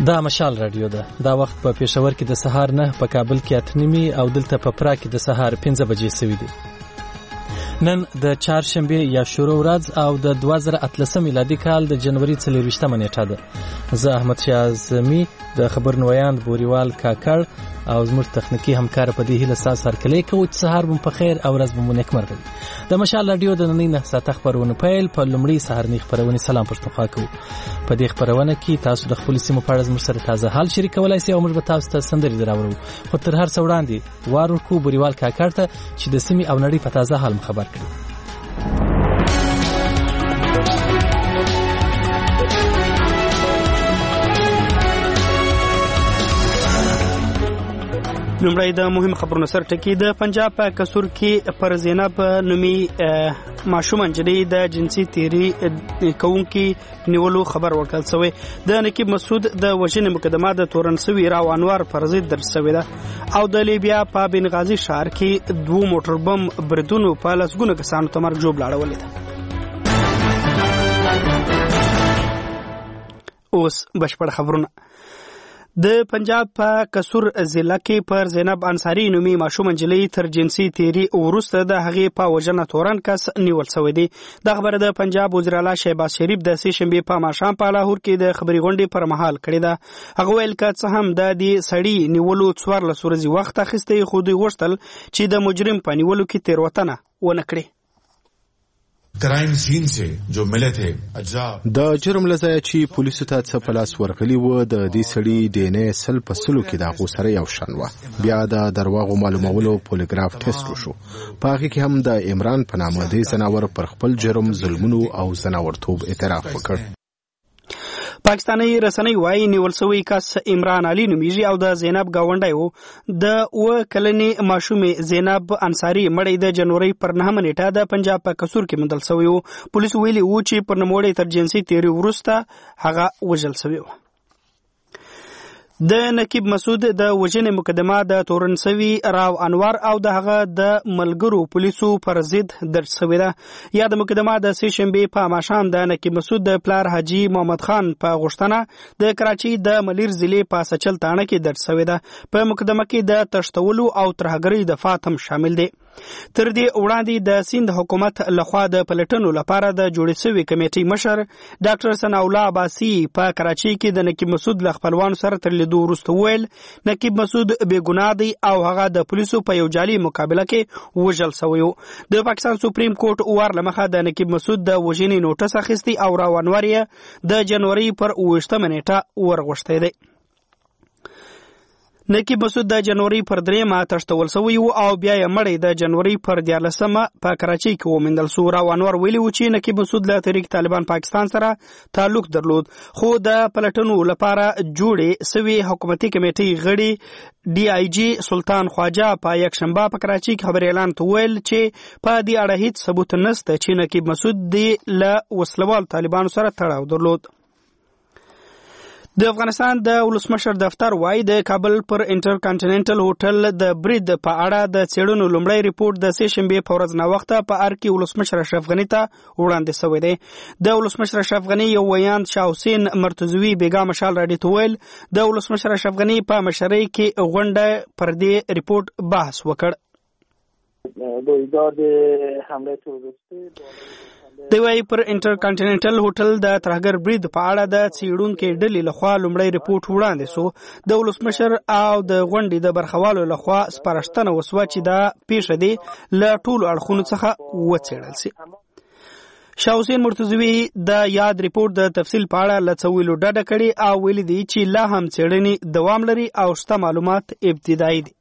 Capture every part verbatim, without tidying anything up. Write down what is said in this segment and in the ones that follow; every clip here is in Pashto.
دا مشال رادیو ده. دا وخت په پېښور کې د سهار نه، په کابل کې اته نیمې او دلته په پرا کې د سهار پنځه بجې سوي دي. نن د چهارشنبې یا شروع ورځ او د دوه زره اتلسم میلادي کال د جنوري څلېرویشتمه نیټه ده. زه احمد شاه اعظمي د خبرنویاند بوریوال کاکړ او زموږ تخنیکي همکار په دې هیله ستاسو هرکلی کوو چې سهار مو په خیر او ورځ مو نیکمرغه وي. د مشال راډیو د نننۍ نه ساعته خپرونه پیل په لومړۍ سهارنۍ خپرونې سلام پښتونخوا کوو. په دې خپرونه کې تاسو د خپلو سیمو په اړه زموږ سره تازه حال شریکولی شئ او موږ به تاسو ته سندرې دراوړو. خو تر هر څه وړاندې وار ورکوو بوریوال کاکړ ته چې د سیمې او نړۍ په تازه حال مو خبر کړي. لومړی د مهم خبرونو سر ټکی. د پنجاب په قصور کې پر زینب نومي ماشوم نجلۍ د جنسي تیری کوونکي نیولو خبر ورکړل شوی. د نقیب مسعود د وژنې مقدمه د تورن سوي راو انوار پر ضد درج شوې ده او د لیبیا په بنغازي ښار کې دوه موټر بم بریدونو په لسګونو کسانو ته مرګ ژوبله اړولې ده. اوس بشپړ خبرونه. د پنجاب په قصور ضلع کې پر زینب انصاری نومي ماشوم نجلۍ تر جنسي تیری وروسته د هغې په وژنه تورن کس نیول شوی دی. دا خبره د پنجاب وزیر اعلی شهباز شریف د سې شنبې په ماښام په لاهور کې د خبري غونډې پر مهال کړې ده. هغه ویل که څه هم د دې سړي نیولو څوارلس ورځې وخت اخیستی، خو دوی غوښتل چې د مجرم په نیولو کې تېروتنه ونه کړي. کرائم سین سے جو ملے تھے اجزا د جرم لځایه چې پولیسو ته څه په لاس ورغلي وو، د دې سړي ډي ان اے سل په سلو کې د هغو سره یو شان وه. بیا د درواغو معلومولو پولیګراف ټیسټ وشو. په هغې کې هم د عمران په نامه دې ځناور پر خپل جرم، ظلمونو او ځناورتوب اعتراف وکړ. پاکستاني رسنۍ وايي نیول شوی کس عمران علي نومیږي او د زینب ګاونډی و. د اوه کلنې ماشومې زینب انصاري مړی د جنوري پر نهمه نیټه د پنجاب په قصور کې موندل شوی و. پولیسو ویلي و چې پر نوموړی تر جنسي تیری وروسته هغه وژل شوی و. د نقیب مسعود د وژنې مقدمه د تورن سوي راو انوار او د هغه د ملګرو پولیسو پر ضد درج شوې ده. یا د مقدمه د سې شنبې په ماښام د نقیب مسعود د پلار حاجي محمد خان په غوښتنه د کراچۍ د ملیر ضلع په سچل تاڼه کې درج شوې ده. په مقدمه کې د تښتولو او ترهګرۍ دفعات هم شامل دي. تر دې وړاندې د سیند حکومت لخوا د پلټنو لپاره د جوړې شوې کمیټې مشر ډاکټر ثناء الله عباسي په کراچۍ کې د نقیب مسعود له خپلوانو سره تر لیدو وروسته وویل نقیب مسعود بې ګناه دی او هغه د پولیسو په یو جعلي مقابله کې وژل شوی و. د پاکستان سپریم کورټ اوار له مخه د نقیب مسعود د وژنې نوټس اخیستی او راو انوار یې د جنوري پر اوویشتمه نیټه ورغوښتی دی. نقیب مسعود د جنوري پر درېیمه تښتول شوی و او بیا یې مړی د جنوري پر دیارلسمه په کراچۍ کې وموندل شو. راو انوار ویلي و چې نقیب مسعود له تحریک طالبان پاکستان سره تعلق درلود، خو د پلټنو لپاره جوړې شوې حکومتي کمیټې غړي ډي آی جي سلطان خواجه په یکشنبه په کراچۍ کې خبر اعلان ته ویل چې په دې اړه هیڅ ثبوت نشته چې نقیب مسعود دې له وسلوال طالبانو سره تړاو درلود. د افغانستان د ولسمشر دفتر وايي د کابل پر انټر کانټیننټل هوټل د برید په اړه د څېړنو لومړی ریپورت د سې شنبې په ورځ ناوخته په ار کې ولسمشر اشرف غني ته وړاندې شوی دی. د ولسمشر اشرف غني یو ویاند شاه حسین مرتضوي بیګا مشال راډیو ته ویل د ولسمشر اشرف غني په مشرۍ کې غونډه پر دې ریپورت بحث وکړ. رویداد حمله تروریستی دی وايي پر انټر کانټیننټل هوټل د ترهګر برید په اړه د څېړونکو ډلې لخوا لومړی ریپورت وړاندې شو. د ولسمشر او د غونډې د برخوالو لخوا سپارښتنه وسوه چې دا پیښه دی له ټولو اړخونو څخه وڅېړل شي. شاه حسین مرتضوي د یاد ریپورت د تفصیل په اړه له څه ویلو ډډه کړې او ویلي دي چې لا هم څېړنې دوام لري او شته معلومات ابتدایي دي.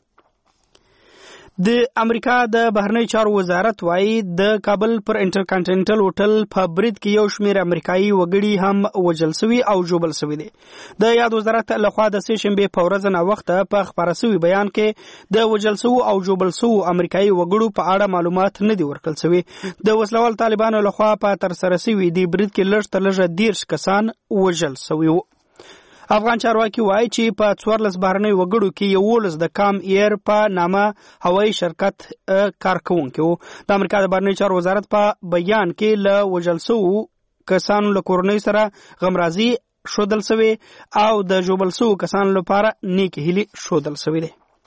د امریکا د بهرنی چارو وزارت وايي د کابل پر انټر کانټیننټل هوټل په برید کې یو شمېر امریکایي وګړي هم وژل شوي او ژوبل شوي دي. د یاد وزارت لخوا د سې شنبې په ورځ ناوخته په خپاره شوي بیان کې د وژل شوو او ژوبل شوو امریکایي وګړو په اړه معلومات نه دي ورکړل شوي. د وسلوال طالبانو لخوا په ترسره شوي دې برید کې لږ تر لږه دېرش کسان وژل شوي وو. افغان چارواکي وایي چې په څوارلس بهرنیو وګړو کې یولس د کام ایر په نامه هوایي شرکت کارکوونکي وو. د امریکا د بهرنیو چارو وزارت په بیان کې له وژل شوو کسانو له کورنۍ سره غمرازي شودل شوی او د ژوبل شوو کسانو لپاره نیک هیلي شودل شوی دی.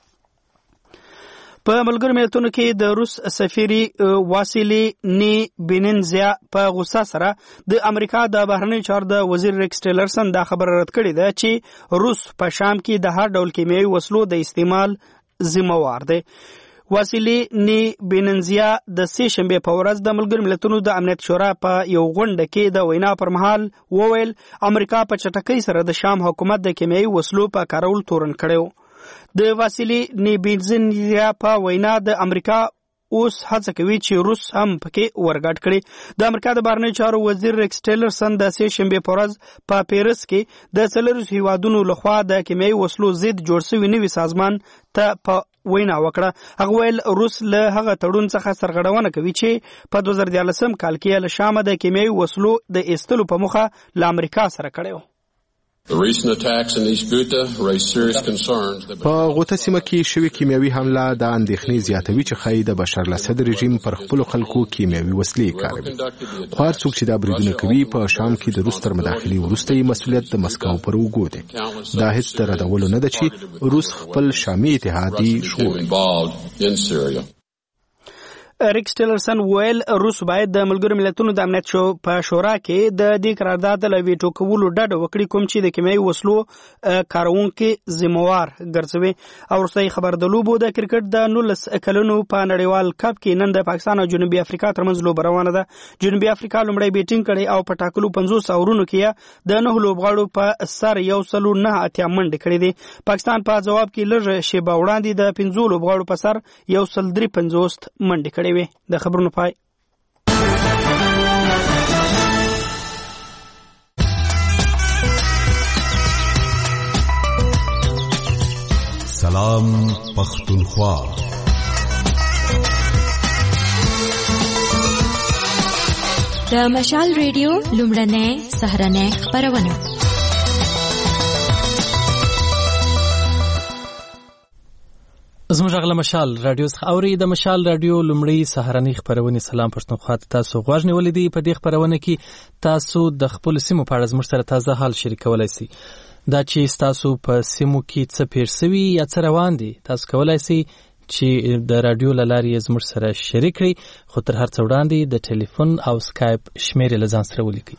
په ملګرو ملتونو کې د روس سفیري واسیلی نیبیننزیا په غوسه سره د امریکا د بهرنیو چارو د وزیر ریکس ټیلرسن دا خبره رد کړې ده چې روس په شام کې د هر ډول کیمیاوي وسلو د استعمال ذمہوار دی. واسیلی نیبیننزیا د سې شنبې په ورځ د ملګرو ملتونو د امنیت شورا په یو غونډه کې د وینا پر مهال وویل امریکا په چټکۍ سره د شام حکومت د کیمیاوي وسلو په کارول تورن کړی. د واسیلی نیبینزیا په وینا د امریکا اوس هڅه کوي چې روس هم پکې ورګډ کړي. د امریکا د بهرنیو چارو وزیر ریکس ټیلرسن د سې شنبې په ورځ په پیرس کې د څلورو هیوادونو لخوا د کیمیاوي وسلو ضد جوړ شوي نوي سازمان ته په وینا وکړه. هغه ویل روس له هغه تړون څخه سرغړونه کوي چې په دوه زره دیارلسم کال کې له شامه د کیمیاوي وسلو د ایستلو په موخه له امریکا سره کړی و. The recent attacks in East Ghouta raise serious concerns. په غوطه سیمه کې شوې کیمیاوي حمله د اندېښنې زیاتوي چې ښایي د بشر الاسد رژیم پر خپلو خلکو کیمیاوي وسلې کاروي. خو هر څوک چې دا بریدونه کوي په شام کې د روس تر مداخلې وروسته یې مسؤلیت د مسکو پر اوږو دی. دا هیڅ د ردولو نه ده چې روس خپل شامي اتحادي ژغوري. ریکس ټیلرسن ویل روس باید د ملګرو ملتونو د امنیت شو په شورا کې د دې قرارداد له ویټو کولو ډډه وکړي کوم چې د کیمیاوي وسلو کارونکو ذمہوار ګرځوي. او وروستۍ خبر د لوبو د کرکټ د نولس کلونو په نړیوال کپ کې نن د پاکستان او جنوبي افریقا ترمنځ لوبه روانه ده. جنوبي افریقا لومړی بیټینګ کړي او په ټاکلو پنځوس اورونو کې د نهو لوبغاړو په سر یو سلو نه اتیا منډې کړې دي. پاکستان په ځواب کې لږ شیبه وړاندې د پنځو لوبغاړو په سر یو سل درې پنځوس منډې کړې. د خبرونو پای. سلام پختونخوا. د مشال ریډیو لومړنۍ سهارنۍ خبرونه. زموږ غلا مشال رادیو څخه اوري. د مشال رادیو لومړی سهارنۍ خبرونه سلام پښتونخوا ته تاسو غوږ نیولې دي. په دې خبرونه کې تاسو د خپل سیمو په اړه زموږ سره تازه حال شریکولای شئ. دا چې تاسو په سیمو کې څه پېښ شوي یا څه روان دي تاسو کولای شئ چې د رادیو له لارې زموږ سره شریک کړئ. خو تر هر څه وړاندې د ټلیفون او سکایپ شمیرې له ځان سره ولیکئ.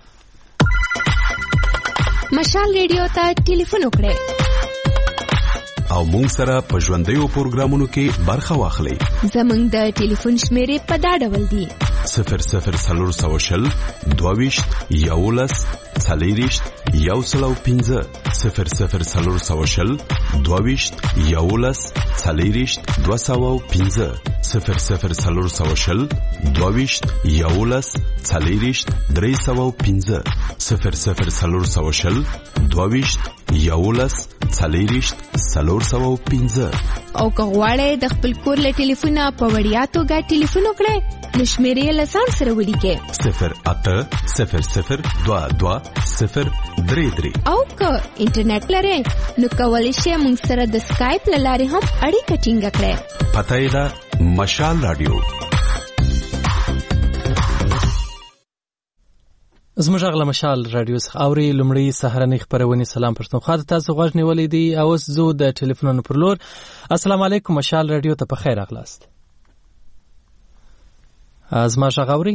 مشال ریډیو ته ټلیفون وکړئ او مونږ سره په ژوندیو پروګرامونو کې برخه واخلئ. زمونږ د ټلیفون شمیرې په دا ډول دي: صفر صفر څلور سوه شل دوه ویشت یولس څلېرویشت یو سل او پنځه صفر صفر څلور سوه شل دوه ویشت یولس څلېرویشت دوه سوه او پنځه صفر صفر څلور سوه شل دوه ویشت یولس څلېرویشت درې سوه او پنځه صفر صفر څلور سوه شل دوه ویشت یولس څلېرویشت څلور سوه او پنځه. او که غواړئ د خپل کور له ټلیفونه په وړیا توګه ټلیفون وکړئ نو شمیرې له ځان سره ولیکئ: صفر اته صفر صفر دوه دوه صفر درې درې. او که انټرنیټ لرئ نو کولی شئ موږ سره د سکایپ له لارې هم اړیکه ټینګه کړئ. پته یې ده مشال رادیو. زموږ غلا مشال رادیو څخه اوري. لومړی سهارنۍ خبرونه سلام پښتونخوا ته تاسو غوږ نیولې دي. اوس زه د ټلیفونونو پر لور. السلام علیکم مشال رادیو ته په خیر راغلاست. زما غږ اوري؟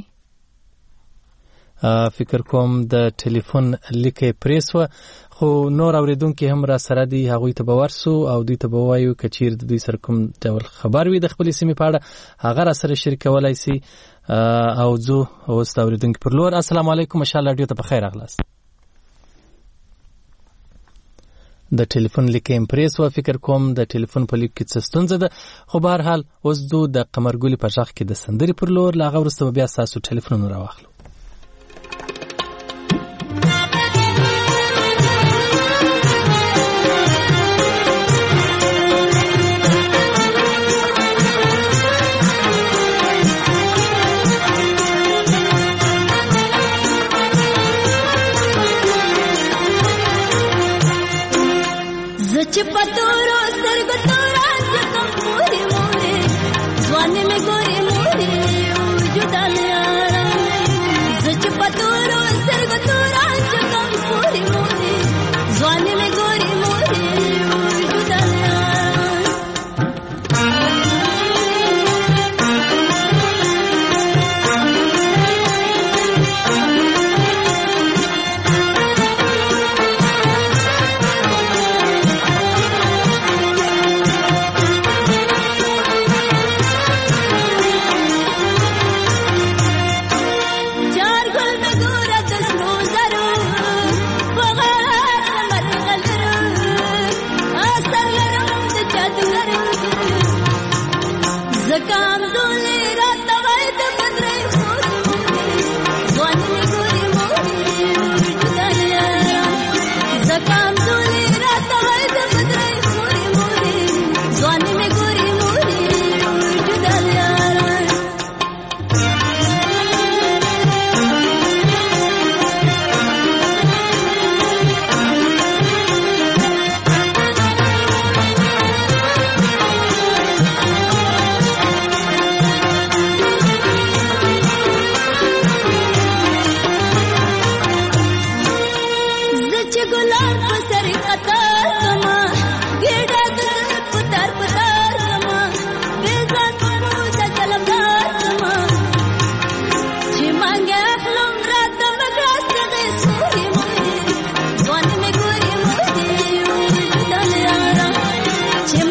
فکر کوم د ټلیفون لیکه پریسو خو نور اوریدونکو هم را سره دي. هغوی ته به ورسو او دوی ته به وایو که چیر د دوی سره کوم ډول خبر وي د خپل سیمې په اړه هغه را سره شریکولای شي. او زه اوس د اوریدونکو پر لور. السلام علیکم مشال رادیو ته په خیر راغلاست. د ټلیفون لیکه امپریس و فکر کوم د ټلیفون په لیک کې څه ستونزه ده. خو به هر حال اوس دو د قمرګلی په ځخ کې د سندري پر لور لاغه ورسته بیا تاسو ټلیفون راوخلو. चपतोरो सरग तोरा जतम मोरे मोरे जवान में गोरे मोरे जुदाल यारा चपतोरो सरग तोरा जतम मोरे मोरे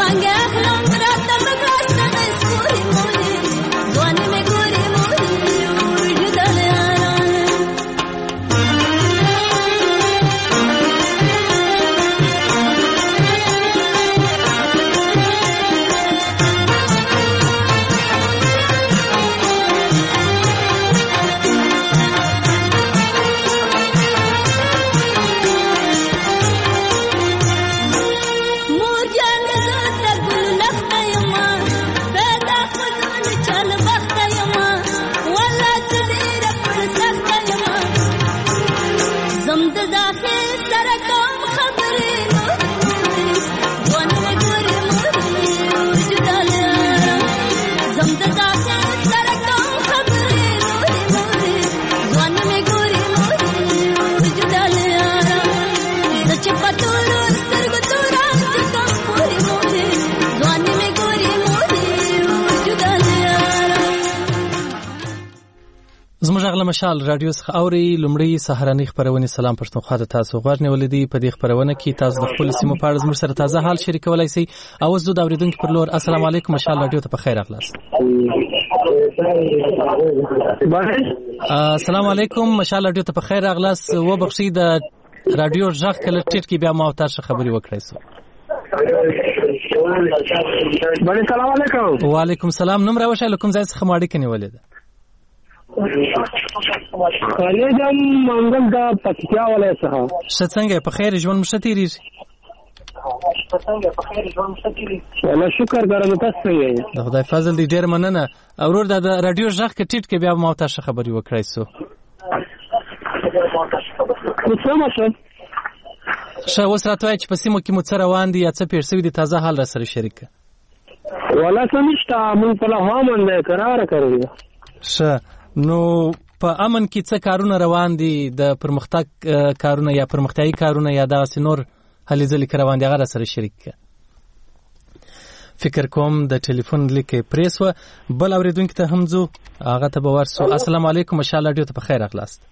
मांगे अखलाम रात में रास्ते में पूरी मोरे जवानी में गोरे मोरे जुदा यारा زموږ اغله مشال رادیو څخه اوري لومړی سهارنۍ خبرونه سلام پښتونخوا ته تاسو غوښنه ولدي په دې خبرونه کې تاسو د خپل سیمو په اړه زموږ سره تازه حال شریکولای شئ او زه د اوریدونکو پر لور السلام علیکم مشال رادیو ته په خیر اغلاست السلام علیکم مشال رادیو ته په خیر اغلاست و بخشي د رادیو ژغ کله ټیټ کې بیا ما تاسو خبري وکړای سو بله سلام علیکم وعلیکم السلام نوم راوشه لکم ځای څخه ماړی کني ولید خالدم منګل دا پکتیا ولای څخه څنګه په خیر ژوند مشتيري څنګه په خیر ژوند مشتيري الله شکر درنه تاسو یې د خدای فضل دې ډیر مننه اورور د رادیو ژغ کې ټیټ کې بیا ما تاسو خبري وکړای سو څه مشه شا وسراتوي چې په سیمو کې مو سره روان دي یا څه پیرسوي دي تازه حال را سره شریک ولا سمشتا مون په لهوا باندې قرار کړی ش نو په امن کې څه کارونه روان دي د پرمختګ کارونه یا پرمختیايي کارونه یا د سينور هلي ځلې روان دي هغه سره شریک فکر کوم د ټلیفون لیکه پریس و بل اوریدونکو ته هم زو هغه ته باور سو السلام علیکم ان شاء الله ډیو ته په خیر اخلاص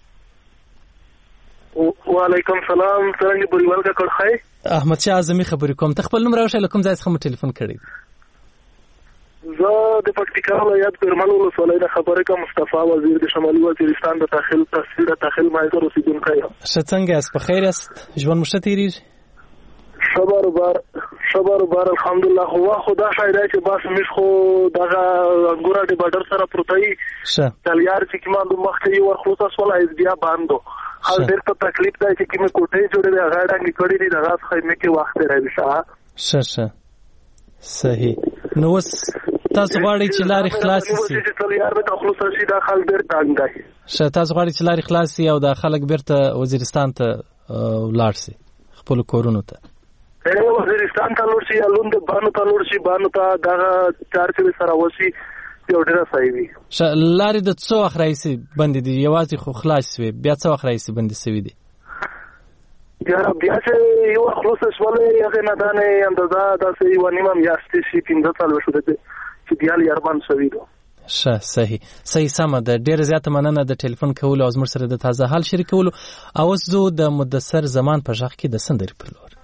وعلیکم سلام څنګه بریوال کا کړخای احمد شاه اعظمي خبرې کوم ته خپل نوم راوښه لکم ځای څخه ټلیفون کړی زه د پکتیکا ولایت پرمن ولسوالۍ د خبرې کا مصطفی وزیر د شمالي وزیرستان د داخل تصویر داخل مایګر اوسیدونکی یم څنګه است په خیر است ژوند مشته تیریږي صبر بار صبر بار الحمدلله هو خدا شایده چې باس مش خو دغه ګوره د بارډر سره پروتای شه تلیار چې کما د مخکې ور خصوص ولا اس بیا باندو حال ډېر ته تکلیف دی چې کیمه کوټې جوړې هغه ډنګ کړې دي دغه خیمه کې وخت راوي شه شه شه صحیح نو وس تاسو غواړئ چې لارې خلاص شي چې تلیار د خصوص شي د خل ډېر تنګ دی شه تاسو غواړئ چې لارې خلاص شي او د خلک بیرته وزیرستان ته لاړ شي خپل کورونو ته اې وزیرستان ته لاړ شي الون د بانو ته لاړ شي بانو ته دغه چار چې سره وسی یو ډیر صحیح وي ش لارې د څو وخت راځي بند دي یوازې خو خلاص وي بیا څو وخت راځي بند سوي دي بیا بیا چې یو خلاص شولې هغه نه دانه اندازه د سې و نیمه میاشتې شي پنځه سال وشو دي چې بیا یاربان شوی دي ش صحیح صحیح سم ده ډیر زیات مننه د ټلیفون کول او زموږ سره د تازه حال شریکولو او زه د مدثر زمان په ځخ کې د سندري پر لور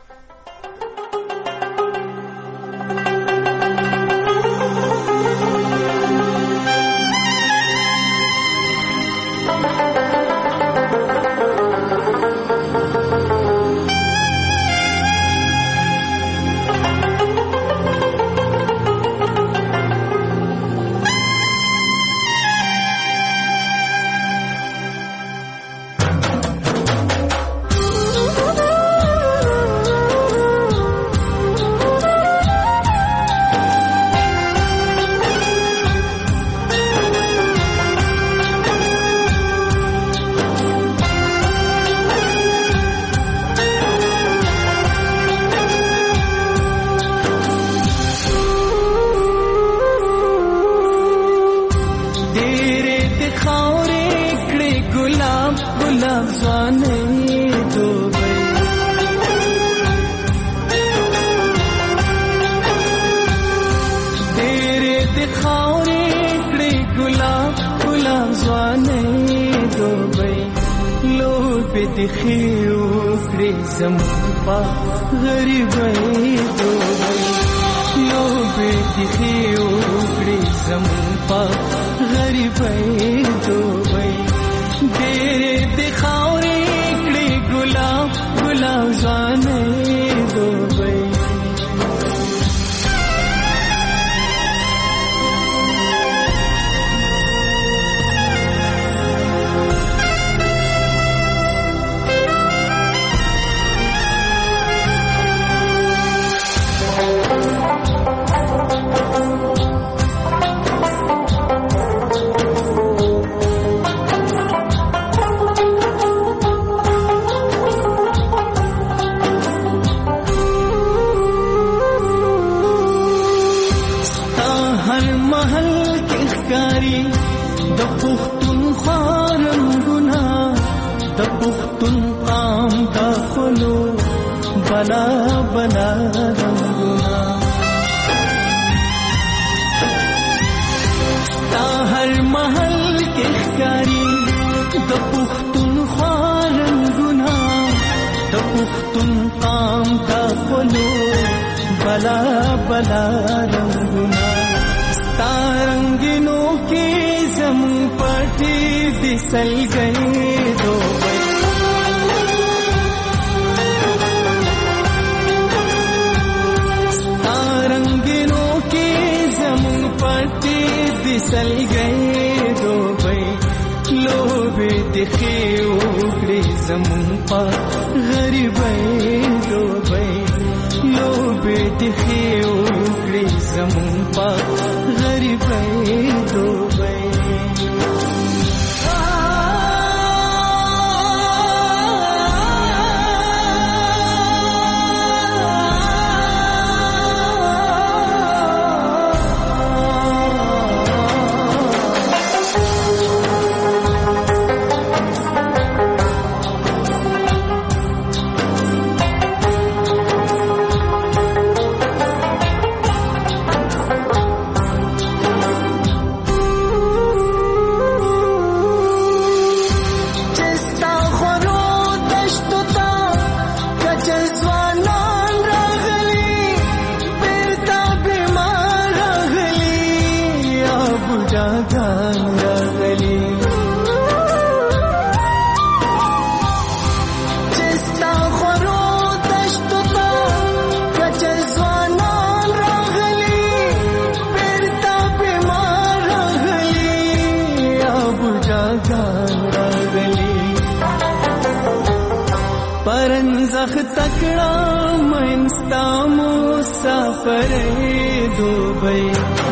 لوبې تخې وکړې زمون په غریبۍ دوبۍ ډېرې د خاورې کړې ګلاب ګلاب ځوانۍ دوبۍ بلا بلا رنگنا ستا هر محل کې ښکاري د پښتونخوا رنګونه د پښتون قام دا خلو بلا بلا رنگنا ستا رنگینو کې زمون پټي د سلګۍ دوبۍ سلګۍ دوبۍ لوبې تخې وکړې زمون په غریبۍ دوبۍ لوبې تخې وکړې زمون په غریبۍ دوبۍ تکڑا منستا مسافر دوبئی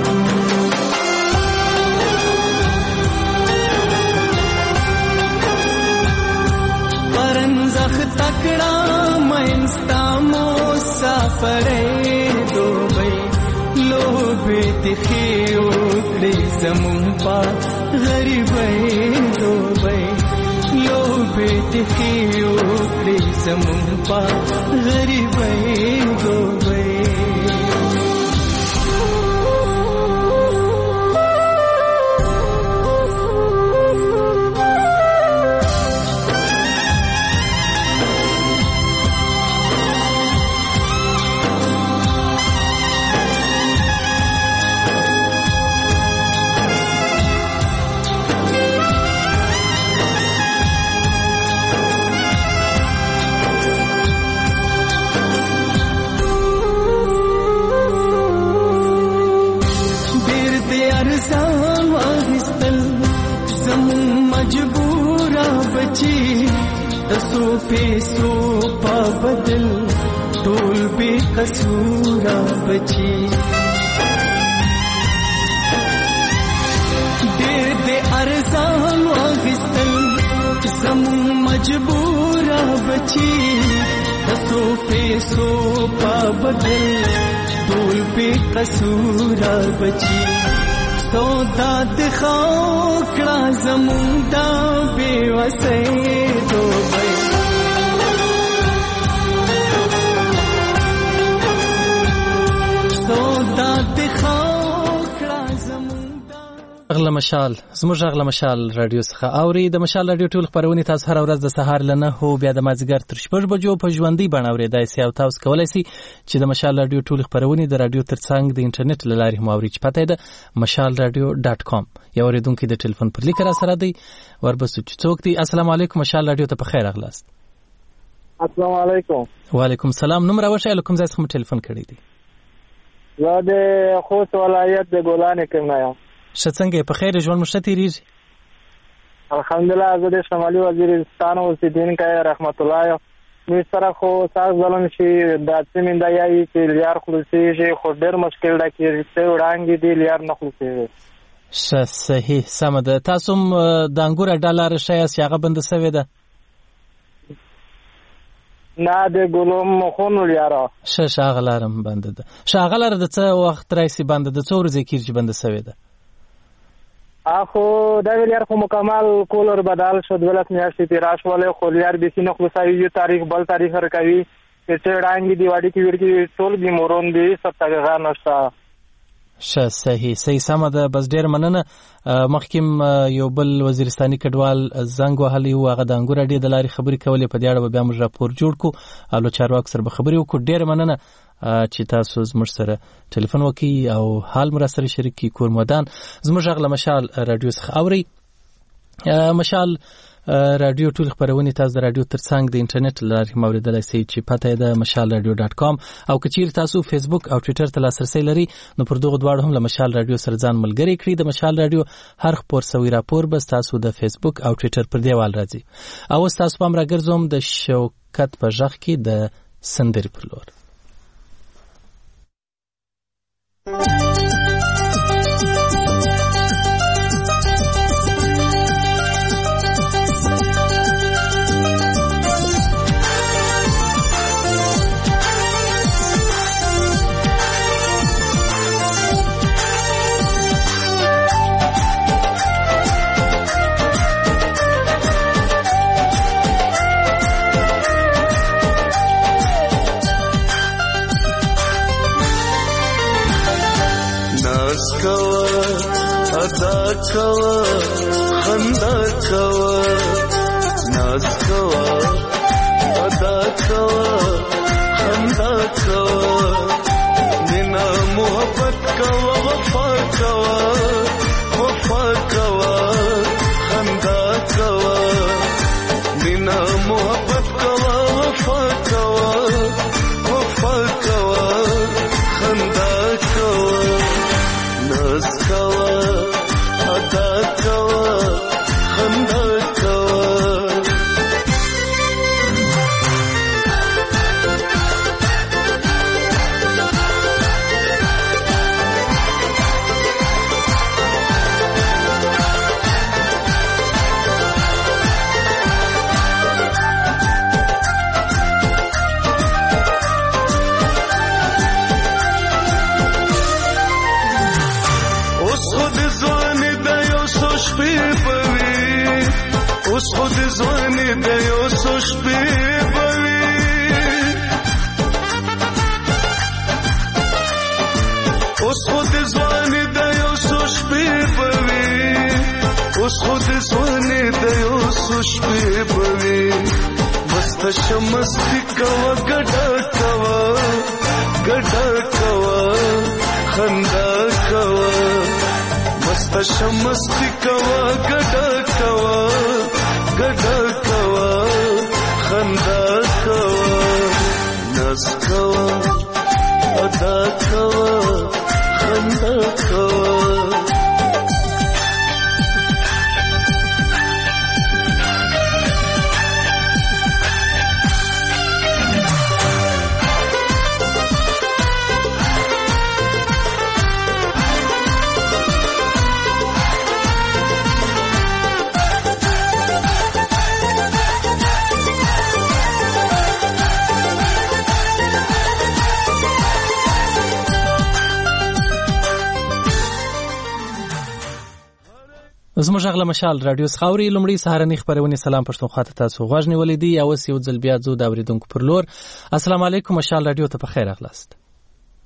پرنزخ تکڑا منستا مسافر دوبئی لوبې تخې وکړې زمون په غریبۍ دوبئی لوبې تخې وکړې زمون په غریبۍ دوبۍ सो पेसो पा बदल टोल बेकसूरा बची दे दे अरज़ान वागिस्तल ज़मून मजबूरा बची सो पेसो पा बदल टोल बेकसूरा बची सौदा दिखाओ कड़ा ज़मून दा बेवसे दोबई اغله مشال زموږ اغله مشال رادیو څخه اوري. د مشال رادیو ټول خبرونه تاسو هر ورځ د سهار له نه هو بیا د مازیګر تر شپږ بجو په ژوندۍ بڼه اورېدای شئ او تاسو کولی شئ چې د مشال رادیو ټول خبرونه د رادیو ترڅنګ د انټرنیټ له لارې هم اورئ چې پته یې ده مشال رادیو ډاټ کام. یو اورېدونکی د ټلیفون پر لیک را سره دی، وربسو چې څوک دی. السلام علیکم، مشال رادیو ته په خیر راغلاست. السلام علیکم. وعلیکم السلام. نوم راوښیه، له کوم ځای څخه مو ټلیفون کړی دی؟ زه د خوست ولایت د ګولانې کې نه یم. ښه، څنګه یې؟ په خیر ژوند مو ښه تېرېږي؟ الحمدلله. زه د شمالي وزیرستان اوسېدونکی رحمت الله یم. موږ سره خو سخت ظلم شي، دا سیمې دا یایي چې لیار خلاصېږي، خو ډېر مشکل ده چې څه وړاندې دي لیار نه خلاصېږي. ښه، صحیح، سمه ده. تاسو هم د انګوره ډالاره ښه یاست چې هغه بنده سوې ده؟ نه، د ګلوم مخونو لیاره. ښه ښه، هغه لاره هم بنده ده. ښه، هغه لاره د څه وخت راهیسې بنده ده؟ څو ورځې کېږي چې بنده سوې ده؟ خو دغه لیار خو مکمل کولر بدل شو، دولس میاشتې تېره شولې، خو لیار بیخي نه خلاصوي. تاریخ بل تاریخ ورکوي چې څه وړاندې دي واډې کې ویړکې ټول بیمورون دي، سب تګغه نشته. ښه، صحیح صحیح، سمه ده. بس ډېر مننه. مخکې یو بل وزیرستاني کډوال زنګ وهلی و، هغه د انګور اډې د لارې خبرې کولې. په دې اړه به بیا موږ راپور جوړ کړو او له چارواکو سره به خبرې وکړو. ډېر مننه چې تاسو زموږ سره ټلیفون وکړئ او حال مو راسره شریک کړئ. کور مودان زموږ غږ له مشال راډیو څخه اورئ. مشال رادیو ټول خبرونه تاسو د رادیو ترڅنګ د انټرنیټ لارې موریدلای شئ چې پته یې ده مشال رادیو ډاټ کام. او که چیرې تاسو فیسبوک او ټویټر ته لاسرسی لرئ نو پر دغه دواړو هم له مشال رادیو سره ځان ملګری کړئ. د مشال رادیو هر خپور سوي راپور به تاسو د فیسبوک او ټویټر پر دیوال راځي. او تاسو پام راګرځوم د شوکت په ژغ کې د سندرې پر لور. ادا کوا خندا کوا ناز کوا ادا کوا خندا کوا مینا محبت کوا وفا کوا وفا کوا خندا کوا مینا محبت کوا وفا کوا وفا کوا خندا کوا ناز کوا ادا کوا خندا کوا. اوس خود ځواني د یو څو شپې بوي اوس خود ځواني د یو څو شپې بوي اوس خود ځواني د یو څو شپې بوي مست شمستی کوا ګډا کوا ګډا کوا خندا کوا مست شمستی کوا ګډا کوا ګډا کوا خندا کوا ناز کوا ادا کوا خندا کوا. زموږ غږ له مشال رادیو څخه اورئ. لومړی سهارنۍ خپرونې سلام پښتونخوا ته تاسو غوږ نیولی دی. اوس یو ځل بیا ځو د اورېدونکو پر لور. السلام علیکم، مشال رادیو ته په خیر راغلاست.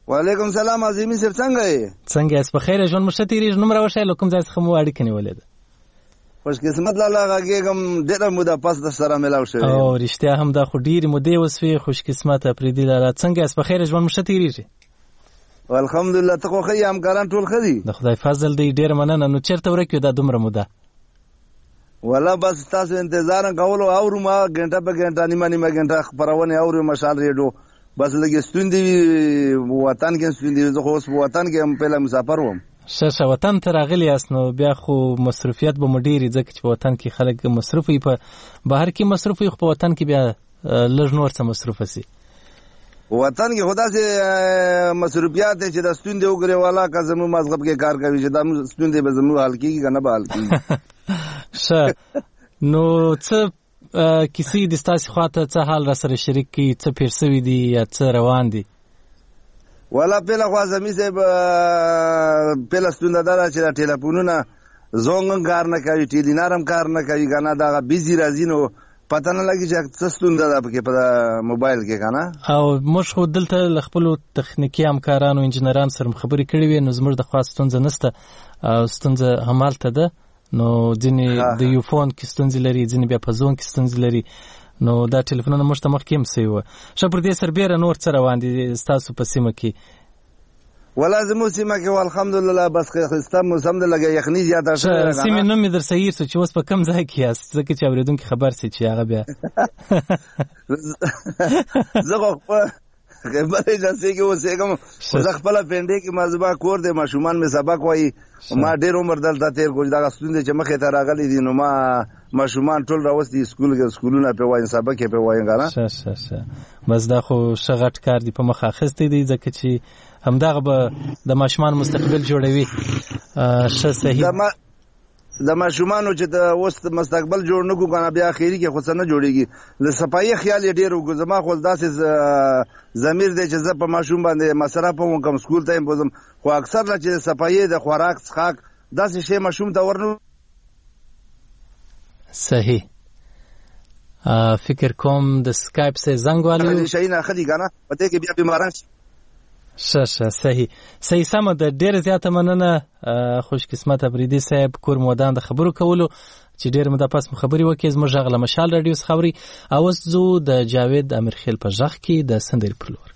وعلیکم سلام عظیمی صاحب څنګه یې؟ څنګه یاست؟ په خیر ژوند مو ښه تېرېږي؟ نوم راوښیه له کوم ځای څخه مو اړیکه نیولې ده؟ خوش قسمت لاله غږېږم ډېره موده پس در سره ملاو شوې. او رښتیا هم دا خو ډېرې مودې وسوې. خوش قسمته پرېدي لاله څنګه یاست؟ په خیر ژوند مو ښه تېرېږي؟ الحمدلله ته خو ښه یې همکاران ټول ښه دي؟ د خدای فضل دی ډېره مننه. نو چېرته ورک یو دا دومره موده؟ والله بس تاسو انتظار کولو اورو ما ګنټه په ګنټه نیمه نیمه ګنټه خبرونه اورو مشال ریډیو بس لګي ستوندې وطن کې ستوندې زه خو اوس په وطن کې هم پهله مسافر وم. ښه ښه وطن ته راغلی یاست نو بیا خو مصروفیت به مو ډېر وي ځکه چې په وطن کې خلک مصروف وي. په بهر کې مصروف وي خو په وطن کې بیا لږ نور څه مصروفه سي. وطن کې خو داسې مصروفیات دی چې د ستوندې وګورې والا که زموږ مذهب کې کار کوي چې دا ستوندې به زموږ حل کېږي که نه به حل کېږي. ښه نو څه کیسې دي ستاسې خوا ته څه حال را سره شریک کړي څه پېښ سوي دي یا څه روان دي؟ والا پهله خو اعظمي صاحب پهله ستونده دا ده چې دا ټلیفونونه زونګ هم کار نه کوي ټیلینار هم کار نه کوي که نه دغه بیزي راځي نو پته نه لګي چې څه ستونده ده پکې په موبایل کې که نه. او موږ خو دلته له خپلو تخنیکي همکارانو انجینرانو سره خبرې کړې وې نو زموږ د خوا ستونزه نشته او ستونزه همالته ده. نو ځینې د یو فون کې ستونزې لري ځینې بیا په زون کې ستونزې لري نو دا ټلیفونونه موږ ته مخکې هم سوي وه. ښه پر دې سربیره نور څه روان دي ستاسو په سیمه کې؟ ولا زموږ سیمه کې الحمدلله بس ښایسته موسم ده لږه یخني زیاته شوې ده. سیمې نوم مې در صحیح سو چې اوس په کوم ځای کې یاست ځکه چې اورېدونکي خبر سي چې هغه بیا زه خو خپله خیبر ایجنسۍ کې اوسېږم خو زه خپله پنډۍ کې ما زما کور دی ماشومان مې سبق وایي ما ډېر عمر دلته تېر کړو دغه ستونزې چې مخې ته راغلي دي نو ما ماشومان ټول راوستي سکول کې سکولونه پرې وایم سبق یې پرې وایم که نه. ښه ښه ښه بس دا خو ښه غټ کار دی په مخه اخیستی دی ځکه چې همدغه به د ماشومان مستقبل جوړوي. ښه صحیح د ماشومانو چې د اوس مستقبل جوړ نه کړو که نه بیا اخري کې خو څه نه جوړېږي. د صفایي خیال یې ډېر وکړو زما خو داسې ضمیر دی چې زه په ماشوم باندې مصرف هم وکړم سکول ته یې بوځم خو اکثر لا چې د صفایي د خوراک څښاک داسې شی ماشوم ته ورنه. صحیح فکر کوم د سکایپ سه زنګ والو شي نه خدي کنه پته کې بیا بیماران ښه ښه صحیح صحیح سم د ډېر زیاته مننه خوش قسمته بریدي صاحب کور مودان د خبرو کولو چې ډېر مده پس مو خبري وکړې زموږ غږ له مشال رادیو څخه خبري او اوس زه د جاوید امیرخیل په غږ کې د سندرې پر لور.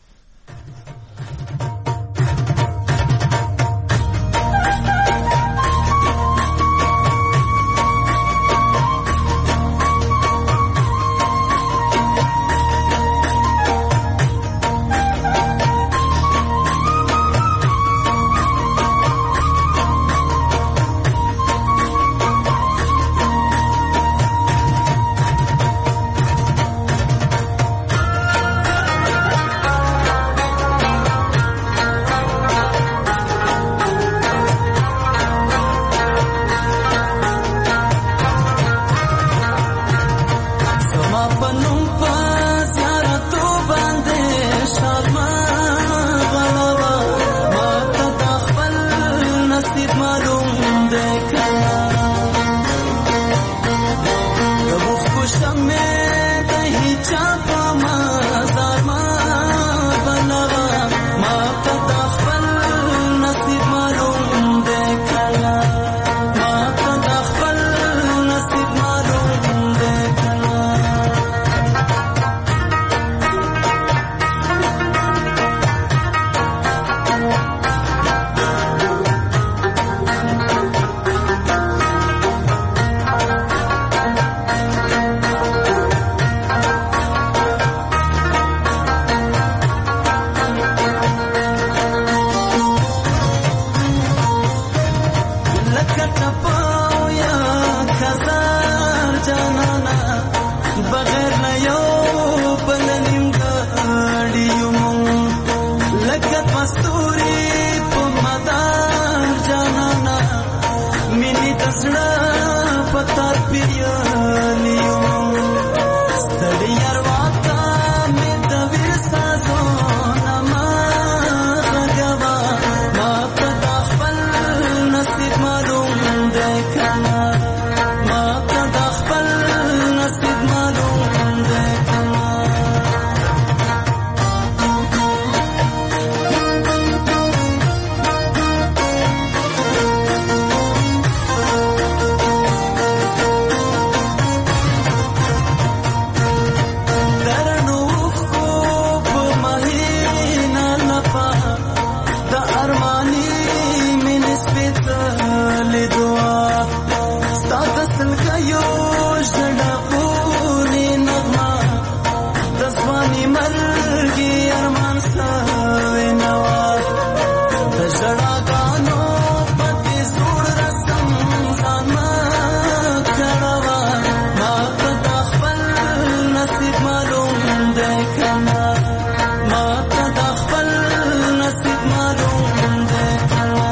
زړاګانو پکې زوړ رسم ځان ما کړوا ما ته خپل نصیب معلوم دی کنه ما ته خپل نصیب معلوم دی کنه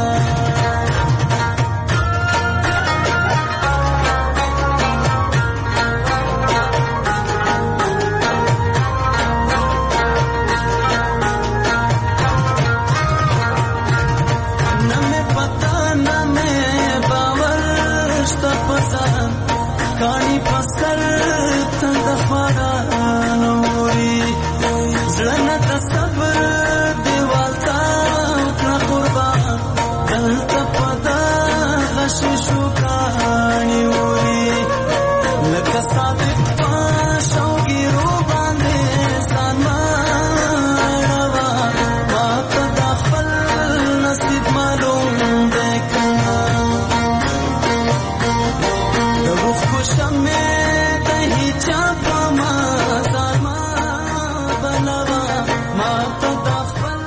کانی پسر تند خبرانوري زړه د صبر دیوالتا کړه قربان دلته پدا غش شو کانی ووري لکه صادق پاشوږي رو باندې سامان روا ما ته د خپل نصیب معلوم دی کنه شمه دهی چاپا ما ساما بنوا ما تدخل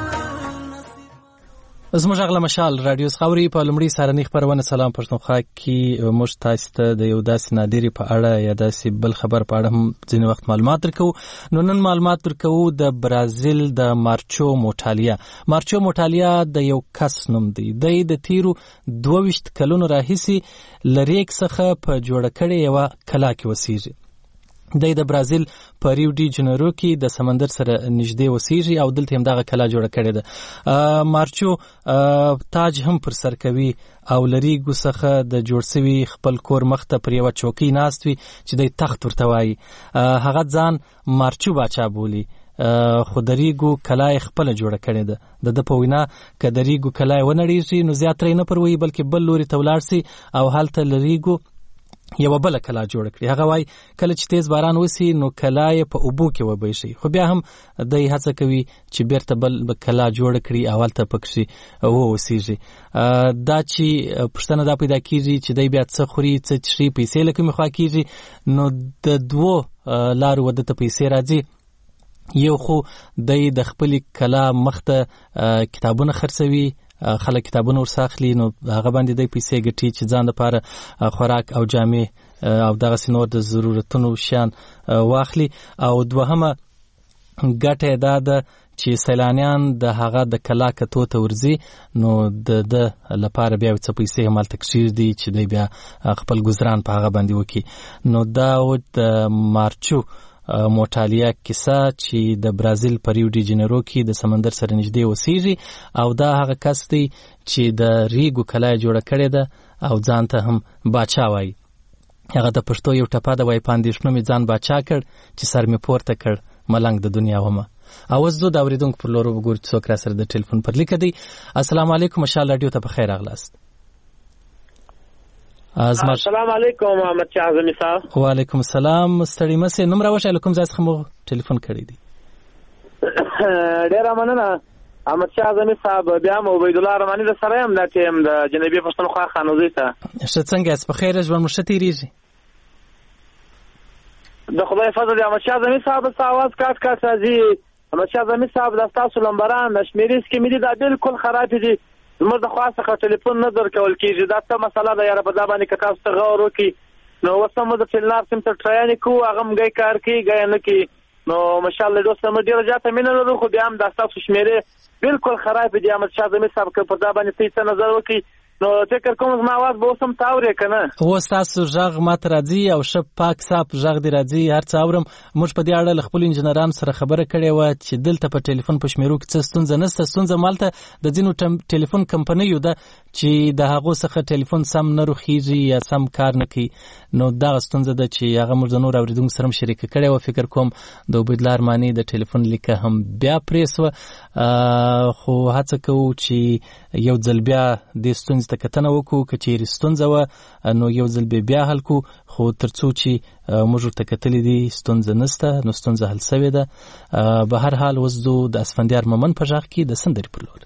زموږ غلا مشال رادیو خاوري په لمړی سارنی خبرونه سلام پښتونخوا کې موږ تاسو ته د یو داسې نادری په اړه یا داسې بل خبر په اړه هم ځینې وخت معلومات درکو نو نن معلومات درکو د برازیل د مارچو موټالیا مارچو موټالیا د یو کس نوم دی د تیرو دوه ویشت کلونو راهیسي لریک څخه په جوړ کړي یو کلا کې وسیږي د د برازیل په ریو ډی جنیرو کې د سمندر سره نږدې وسیږي او دلته هم دغه کلا جوړه کړې ده مارچو تاج هم پر سر کوي او لریګو څخه د جوړ شوی خپل کور مخته پر یو چوکۍ ناست وي چې د تخت ورته وایي هغه ځان مارچو باچا بولي خو دریګو کلای خپل جوړه کړې ده د د پوینا ک دریګو کلای ونړیږي نو زیاتره نه پروي بلکې بل لوري تولار سي او حالت لریګو یو بل کلا جوړ کړی هغه وای کله چې تیز باران وسی نو کلای په اوبو کې وبې شي خو بیا هم د هڅه کوي چې بیرته بل کلا جوړ کړي اول ته پکشي او وسیږي دا چې پښتنه دا پیدا کیږي چې دای بیا څه خوري څه شي پیسې لکه مخوا کیږي نو د دوه لارو ودته پیسې راځي یو خو د خپل کلا مخته کتابونه خرڅوي خلک کتابونه ورساخلي نو هغه باندې د پیسې ګټي چې ځان لپاره خوراک او جامې او دغه سينور د ضرورتونو شان واخلي او دوهمه ګټه دا ده چې سیلانیان د هغه د کلا کتو ته ورځي نو د د لپاره بیا څه پیسې هم تکشیر دي چې دی بیا خپل گزاران په هغه باندې وکي نو دا د مارچو موټالیا کیسه چې د برازیل په ریو ډی جنیرو کې د سمندر سره نږدې وسیږي او دا هغه کس دی چې د ریګو کلا جوړه کړې ده او ځان ته هم باچا وایي هغه د پښتو یو ټپه د وای پاندېشنو می ځان باچا کړ چې سر می پورته کړ ملنګ د دنیا ومه اوس زه د اوریدونکو پر لور وګور چې څوک را سره د ټلیفون پر لیک دی السلام علیکم مشال رادیو ته په خیر اغلاست السلام علیکم محمد شاه اعظمي صاحب وعلیکم السلام ستړي مسه نمبر واشه کوم ځای څخه مو ټلیفون کړی دی ډیر مننه محمد شاه اعظمي صاحب بیا مو عبید الله رحماني د سره هم د ټیم د جنوبي پښتونخوا خانوزي ته څه څنګه اس په خیر ژوند مشتي ریږي د خدای فضل محمد شاه اعظمي صاحب ساواز کاټ کاټ راځي محمد شاه اعظمي صاحب د تاسو لمبران د شمیریس کې ملي دا بالکل خراب دي زموږ د خاصه ټلیفون نه درکول کیږي دا څه مسله ده یاره په دا باندې کتاب څه غور وکي نو وسمو د فلنار سم تر ټرایانی کو هغه مګي کار کوي غي نه کی نو ماشاءالله دوست مې ډیر جاته مینه لرو خو بیا هم د تاسو شمیره بالکل خراب دي احمد شاه زمي صاحب په دا باندې څه نظر وکي نو فکر کوم زما आवाज به سم تاورې کنه و تاسو ژغ مات راځي او شپ پاک صاحب ژغ دی راځي هر څه اورم موږ په دې اړه خپل انجنیران سره خبره کړې و چې دلته په ټلیفون په شمیرو کې څه ستونزه نشته ستونزه مالته د ځینو ټلیفون کمپنیو ده چې د هغه څخه ټلیفون سم نه روخیږي یا سم کار نه کوي نو دا ستونزه ده چې هغه موږ د نور اوریدونکو سره شریک کړي و فکر کوم د عبیدالله ارمانی د ټلیفون لیکه هم بیا پریسو خو هڅه کوو چې یو ځل بیا د ستونزې ته کتنه وکړو که چیرې ستونزه وه نو یو ځل بیا حل کو خو تر څو چې موږ ورته کتلې دي ستونزه نشته نو ستونزه حل سوې ده به هر حال اوس زه د اسفندیار مومن په غږ کې د سندرې پر لور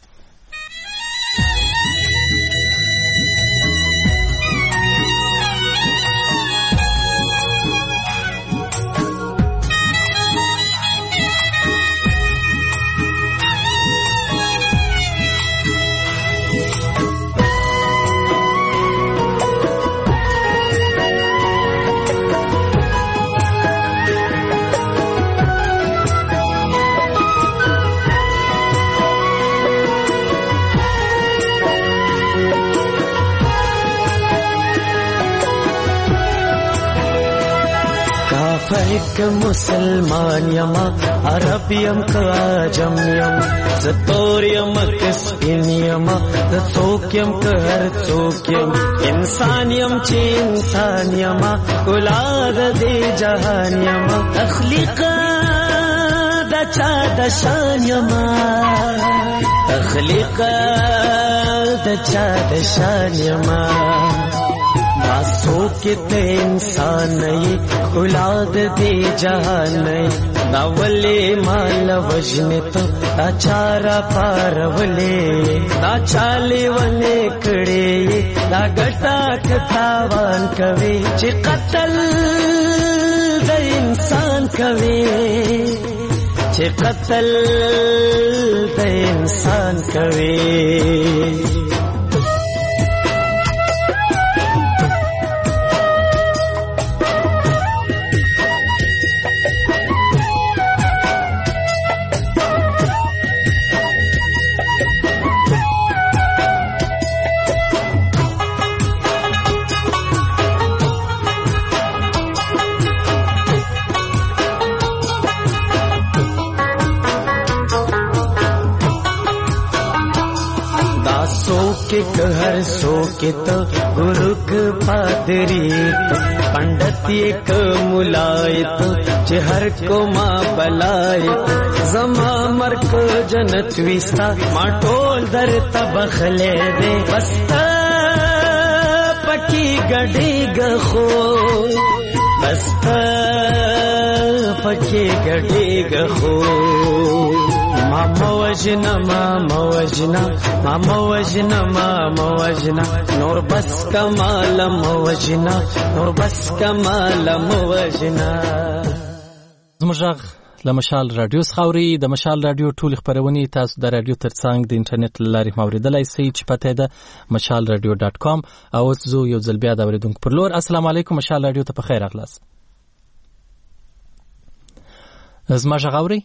فرق مسلمان یما عرب یم که عجم یم زتور یم که سپین یما زتوک یم که هر توک یم انسان یم چه انسان یما اولاد دی جهان یما تخلیق دا چا دا شان یما تخلیق دا چا دا شان یما باسو کتے انسان نئی اولاد دی جہان نئی دا ولی مال وجنت دا چارا پار ولی دا چالی ولی کڑی دا گٹا کتاوان کوي چی قتل دا انسان کوي چی قتل دا انسان کوي हर सो के तो गुरुक पादरी पंडित एक मुलायत चहर को माँ बलायत जमा मर को जनत विस्ता माटोल दर तबखले दे बस्ता पकी गड़ी गखो बस्ता पकी गड़ी गखो मामा वजना मामा वजना मामा वजना मामा वजना नूर बस कमाल मोवजना नूर बस कमाल मोवजना زموږ لمشال رادیو خاوري د مشال رادیو ټول خبرونه تاسو د رادیو ترڅنګ د انټرنیټ لارې موریدلای شئ چې پته ده مشال رادیو ډاټ کام او زه یو ځل بیا د اوریدونکو پر لور السلام علیکم مشال رادیو ته په خیر اخلاص زما غاوري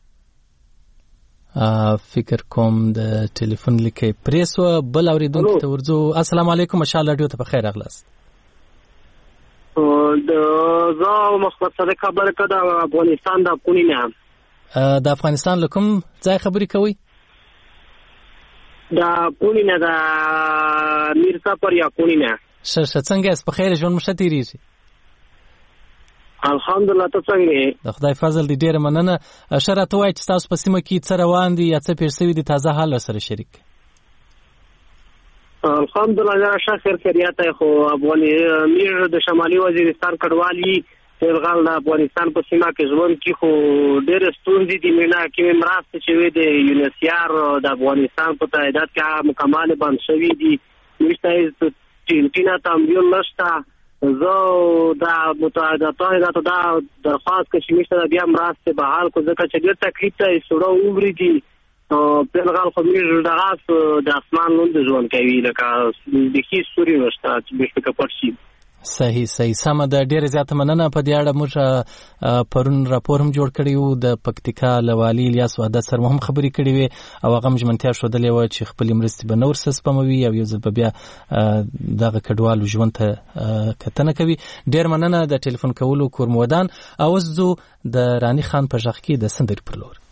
فکر کوم د ټلیفون لیکي پریسو بل اوریدونکو ته ورځو السلام علیکم مشال رادیو ته په خیر اخلاص د زو مخبت صدق خبر کده افغانستان د کونی نه د افغانستان لکم ځای خبري کوي د کونی نه د میرزا پر یا کونی نه ش ش څنګه اس په خیر ژوند مشته تیریږي الحمدلله ته څنګه د خدای فضل دی ډیره مننه شرط وای چې تاسو په سیمه کې څه روان دي یا څه پیښوي دي تازه حال سره شریک الحمدلله ښه خیر خیریت خو افغاني امیر د شمالي وزیرستان کډوالي تلغال د افغانستان په سیمه کې ژوند کې خو ډېر ستونزې دي مینا کې مراسته چې وي د یونیسیار د افغانستان په تعداد کې مکمل بند شوی دي نشته چې تمویل نشته زه دا متعهداتو دا درخواست کوم چې مشته بیا مراسته به حال کو ځکه چې ډېر تکلیف ته سوره عمر دي پلغال خو میر دغاس د اسمان لوند ژوند کوي لکه د هیڅ سوري نشته چې بشکه پټ شي صحیح صحیح سم د ډېر زیات مننه په دې اړه موږ پرون راپور هم جوړ کړی وو د پکتیکا لوالي الیاس وحدت سره هم خبرې کړې وي او هغه مجمنتیا شو د لیو چې خپل مرستي به نور سس پموي او یو ځل بیا دغه کډوالو ژوند ته کتنه کوي ډېر مننه د ټلیفون کولو کورمودان او زو د رانی خان په ځخ کې د سندري پر لور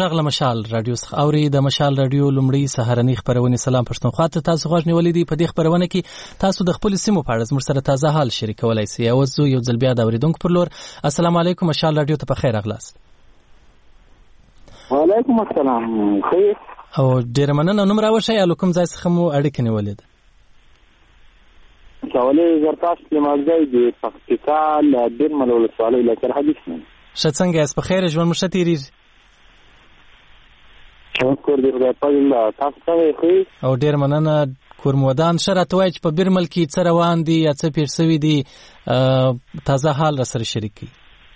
زموږ غل مشال رادیو څخه اوري د مشال رادیو لومړی سهارنی خبرونه سلام پښتونخوا ته تاسو غوښ نیولې دي. په دې خبرونه کې تاسو د خپل سیمو په اړه زموږ سره تازه حال شریکولای شئ. او زه یو ځل بیا د اوریدونکو پر لور السلام علیکم مشال رادیو ته په خیر اغلاس. وعلیکم السلام. خیر او ډیر مننه. نو راوښی الکم ځای څخه مو اړیکه نیولې ده. سوالې زرتاش لمازای د پکتیکا له بیرمل ولسوالۍ له سرحدي سیمې. ښه څنګه یاست؟ په خیر ژوند مو ښه تېرېږي؟ شکر دې خدای پاک الله. تاسو څنګه یې؟ او ډېر مننه. کور مو ودان. ښه راته وایئ چې په بیرمل کې څه روان دي یا څه پېښ شوي دي؟ تازه حال را سره شریک کړئ.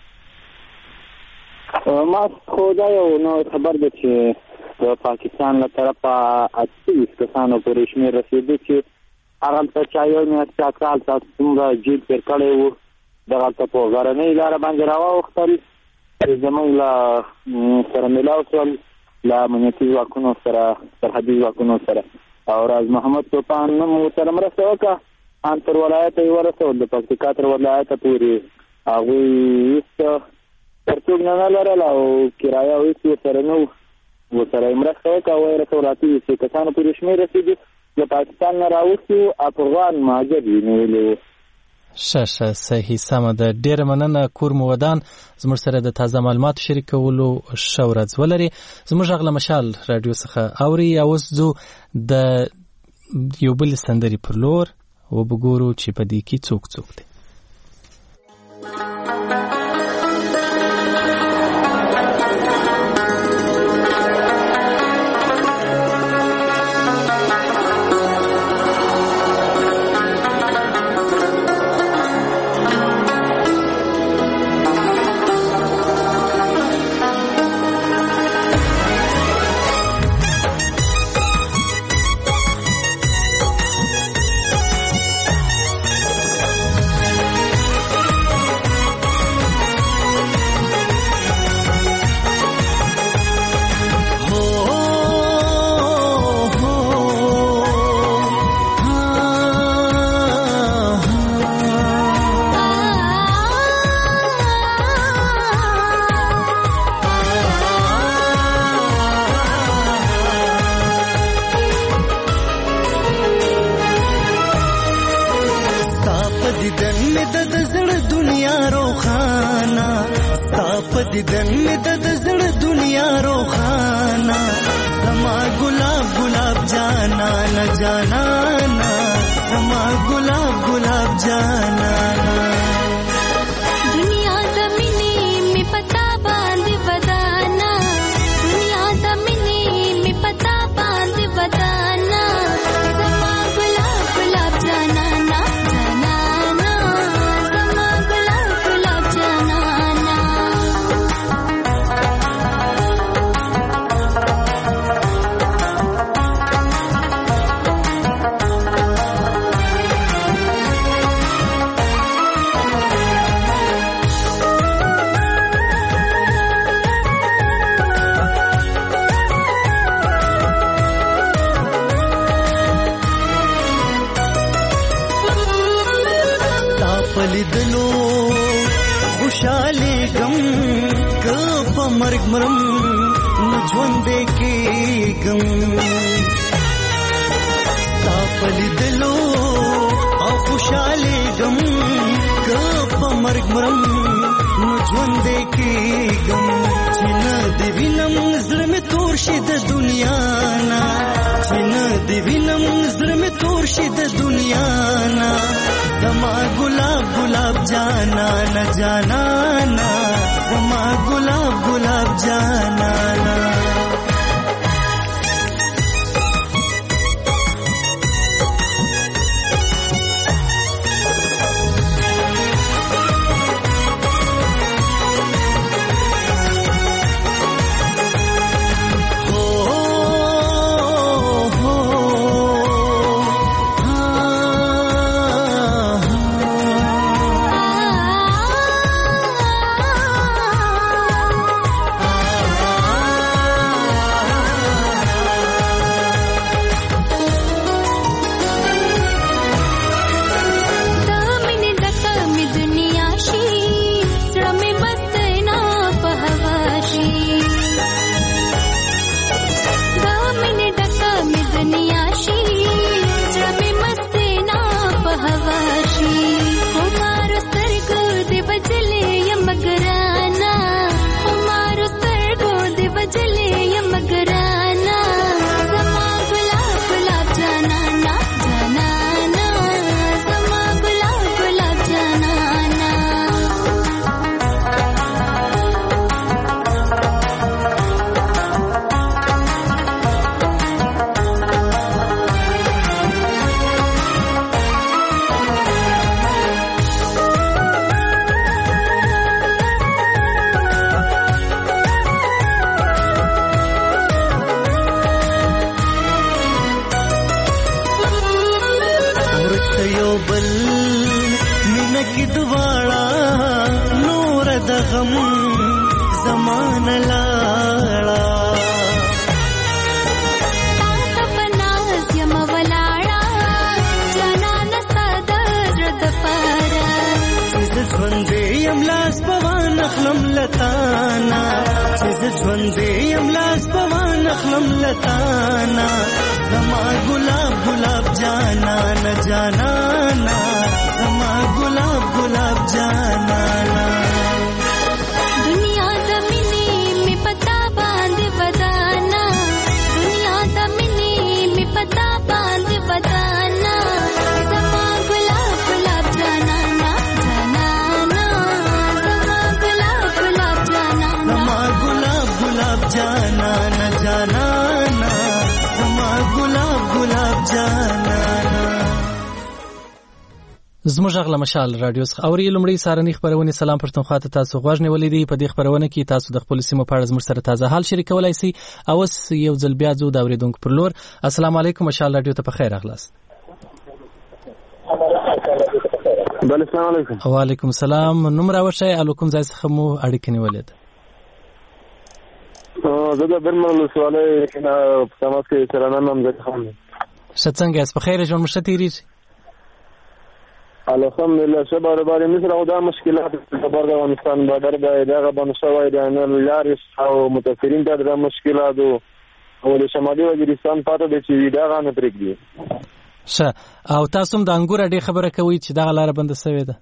ما خو دا یو نوی خبر دی چې د پاکستان له طرفه اته ویشت کسانو پورې شمېر رسېدی چې هغلته چا یو میاشت چا کال تاسو څومره جیل تېر کړی و، دغلته په غرنۍ لاره باندې راواوښتل، زموږ له سره میلاو شول له امنیتي ځواکونو سره، سرحدي ځواکونو سره، او راز محمد توپان هم ورسره مرسته وکړه. ان تر ولایته یې ورسول، د پکتیکا تر ولایته پورې هغوی هېڅ پرتوګ نه لرل او کرایه هېڅ ورسره نه و، ورسره یې مرسته وکړه. وایي رسول اته ویشت کسانو پورې شمېر رسېدي. د پاکستان نه راوښتي افغان مهاجر یې نیولي وو. ښه ښه صحیح سمه ده. ډېره مننه. کور مو ودان. زموږ سره د تازه معلوماتو شریکولو ښه ورځ ولري. زموږ غږ له مشال راډیو څخه اوري. اوس ځو د یو بلې سندرې پر لور وبګورو چې په دې کې څوک څوک دی. لتانا چې ژوندې یم لاس په وانه خلم لتانا زما ګلاب ګلاب جانانا جانانا زما ګلاب ګلاب جانانا दुनिया दमिनी में पता बांध बताना दुनिया दमिनी में पता बांध बताना समा गुलाब गुलाब जानाना जानाना समा गुलाब गुलाब जानाना समा गुलाब गुलाब जानाना जानाना समा गुलाब गुलाब जानाना زموږ غلا مشال رادیو څخه اوري لمړی سارنی خبرونه سلام پښتونخوا ته تاسو غوښ نیولې دي په دې خبرونه کې تاسو د خپل سیمه په اړه زموږ سره تازه حال شریکولای شئ او یو ځل بیا زو دا اوریدونکو پر لور السلام علیکم مشال رادیو ته په خیر اغلاست بل السلام علیکم وعلیکم السلام نوم راوښی الکم ځای څخه مو اړیکه نیولې ده زه د برمل سواله کنه په تماس کې سره نن هم ځم څنګه اس په خیر ژوند مشتری الحمدلله شباب باندې مصر او دا مشکلات په بار د افغانستان بادر د دغه باندې شوی د نن لارې او متفرین د مشکلات او د شمالي وزیرستان پاتې د چې دا غانه پرېږدي ښه او تاسو هم د انګور اډې خبره کوي چې دا لار بند شوی ده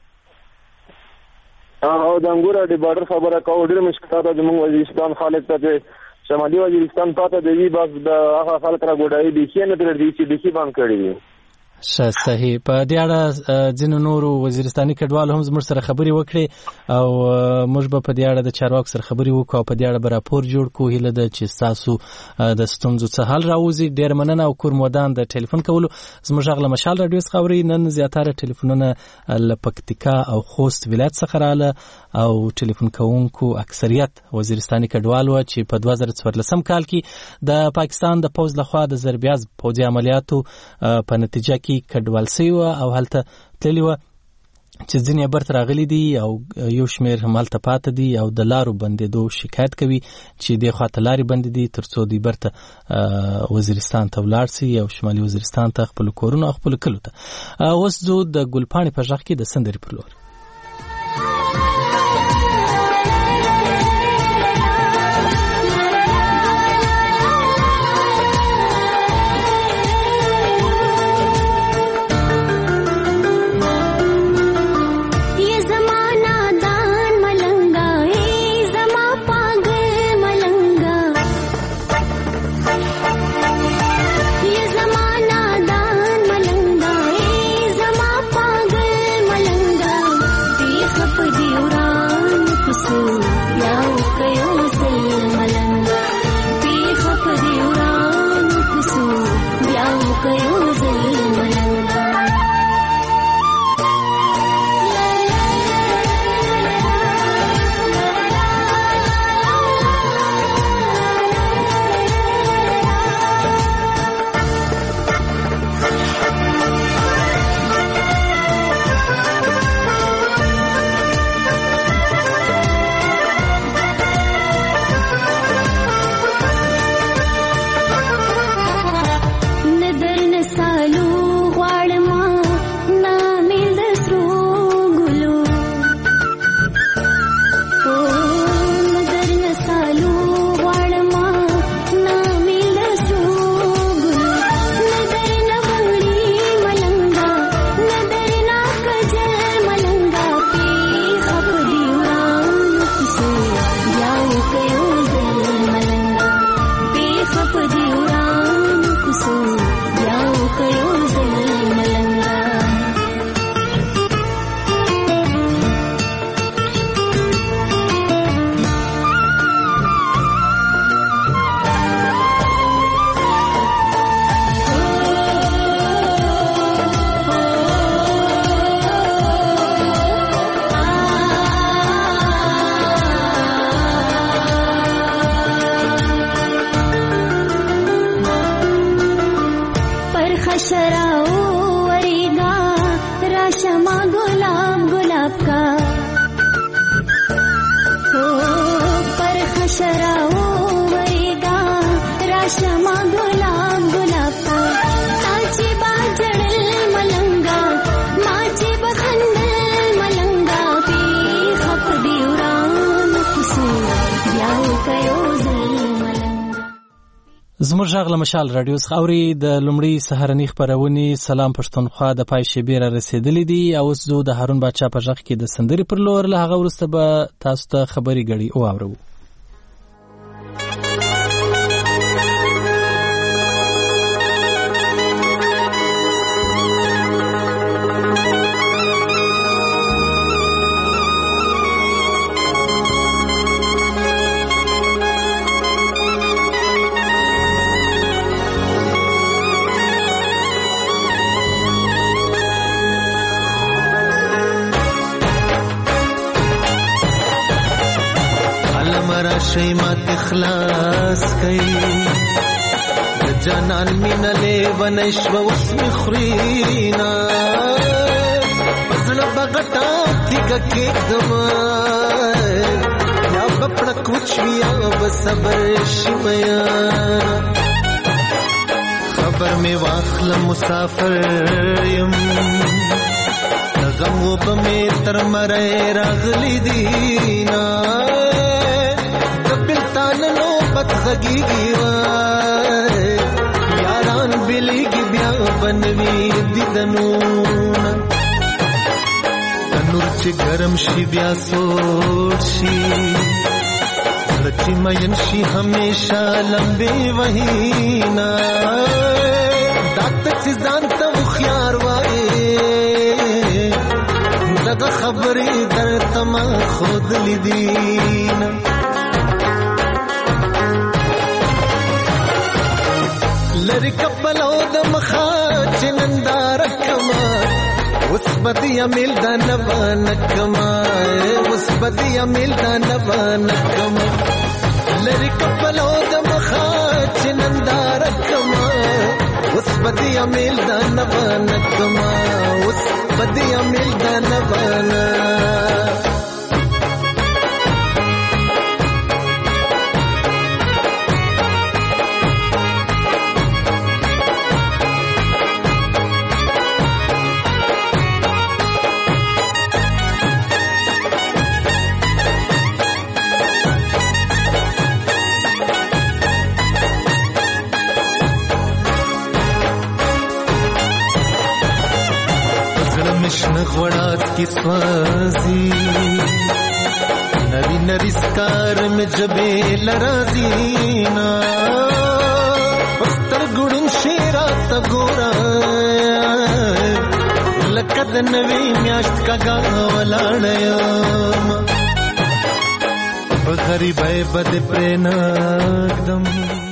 او د انګور اډې بارډر خبره کوي ډېر مشکلات د موږ وزیرستان خالق ته شمالي وزیرستان پاتې دی بس د هغه خلک را ګډای دي چې نه تر دې چې د کی باندې کړی ښه صحیح په دې اړه ځینو نورو وزیرستاني کډوالو هم زموږ سره خبرې وکړي او موږ به په دې اړه د چارواکو سره خبرې وکړو او په دې اړه به راپور جوړ کړو هیله ده چې تاسو د ستونزو څخه حل راوځي ډېر مننه او کور مودان د ټلیفون کولو زموږ غلا مشال رادیو څخه اوري نن زیاتره ټلیفونونه له پکتیکا او خوست ولایت څخه رااله او ټلیفون کوونکو اکثریت وزیرستاني کډوالو چې په دوه زره څوارلسم کال کې د پاکستان د پوز لخوا د ضربیاز پوځي عملیاتو په نتیجه کې کډوال سوي او هلته تللی و چې ځینې برت راغلي دي او یو شمیر هم هلته پاتې دي او د لارو بندېدو شکایت کوي چې دې خواته لارې بندې دي تر څو دوی برته وزیرستان ته ولاړ سي او شمالي وزیرستان ته خپلو کورونو او خپلو کلو ته اوس ځو د ګلپاڼې په غږ کې د سندرې پر لور زموږ غږ له مشال رادیو څخه اوري د لومړي سهارنۍ خپرونې سلام پښتونخوا د پای شیبې را رسېدلې دي او اوس زه د هارون باچا په غږ کې د سندرې پر لور له هغه وروسته به تاسو ته خبري غړي واورو. شي مات اخلاص کوي د جانان مين له ونشو وسم خرينا پسړ بغټا تیګ کې دما یا بپړ کوچ ویا بصبر شمیا خبر می واخل مسافر يم غم وب می تر مړ راغلی دینا نو بدغږیږي وای یاران بلیږي بیا بنوي دیدنونه نور چې ګرم شي بیا سوړ شي سچي مین شي همیشه لمبي وهینا دات چې ځان ته خيار وای دغه خبرې درته ما خود لیدینا لری کپلو د مخا چنندار کما وس بدیا مل د نبان کما وس بدیا مل د نبان کما لری کپلو د مخا چنندار کما وس بدیا مل د نبان کما وس بدیا مل د نبان غوړات کی سوازی نری نری سکار میں جبے لرازینا پستر ګړون شیرا تا ګورا لکد نوی میاشت کګا ولاړم په غریبای بد پرناګدم